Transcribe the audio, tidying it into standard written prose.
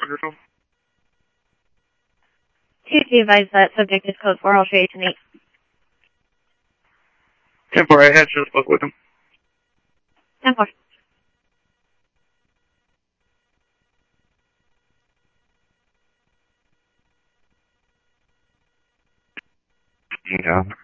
Please be advised that subject is code 4. I'll show you tonight. 10-4, I had just spoke with him. 10-4. Yeah.